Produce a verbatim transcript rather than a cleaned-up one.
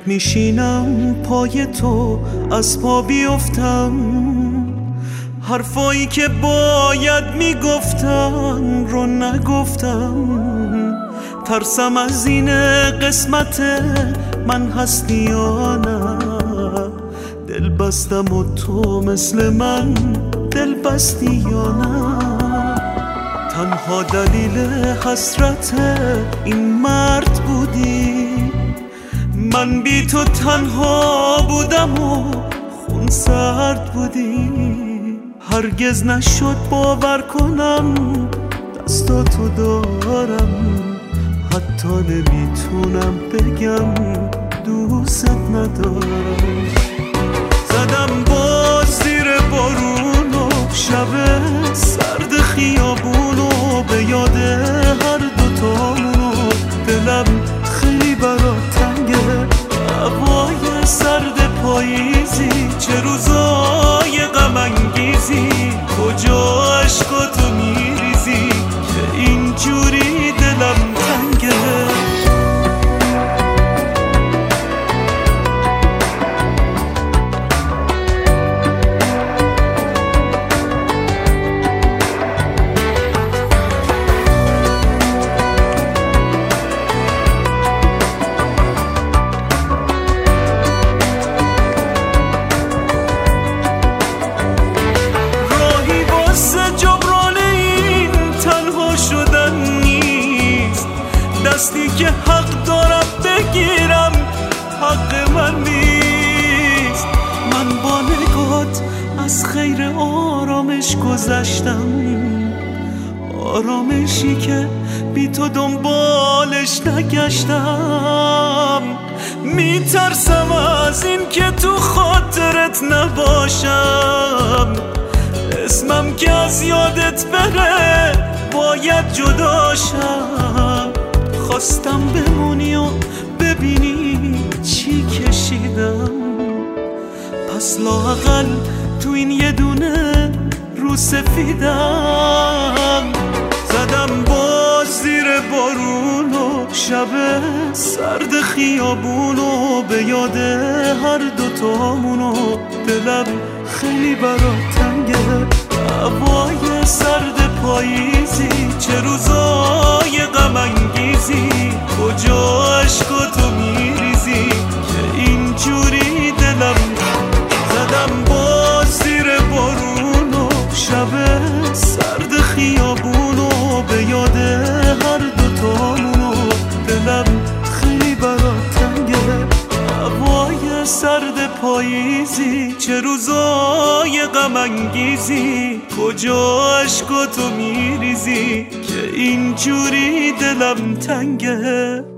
میشینم پای تو از پا بیفتم، حرفایی که باید میگفتم رو نگفتم. ترسم از این قسمت من هستی یا نه، دل بستم و تو مثل من دل بستی یا نه. تنها دلیل حسرت این مرد بودی، من بی تو تنها بودم و خون سرد بودی. هرگز نشد باور کنم دستاتو دارم، حتی نمیتونم بگم دوست ندارم. زدم باز زیر بارون و شب سرد خیابون و به یاد هر دوتامونو دلم خیلی برات تنگه. هوای سرد پاییزی چه روزای غم انگیزی، کجا عشقاتو میریزی که اینجوری دلم تنگه. دستی که حق دارم بگیرم حق من نیست. من با نگات از خیر آرامش گذشتم، آرامشی که بی تو دنبالش نگشتم. میترسم از این که تو خاطرت نباشم، اسمم که از یادت بره باید جداشم. خواستم بمونی و ببینی چی کشیدم، پس لااقل تو این یه دونه رو سفیدم. زدم باز زیر بارون و شب سرد خیابون و به یاد هر دوتامونو دلم خیلی برات تنگه. هوای سرد پاییزی چه روزای غم انگیزی، کجا عشقاتو میریزی که اینجوری دلم. زدم باز زیر بارون و شب سرد خیابون و به یاد هر دوتامونو دلم خیلی برات تنگه. هوای سرد پاییزی چه روزای غم انگیزی، کجا عشقاتو میریزی که اینجوری دلم تنگه.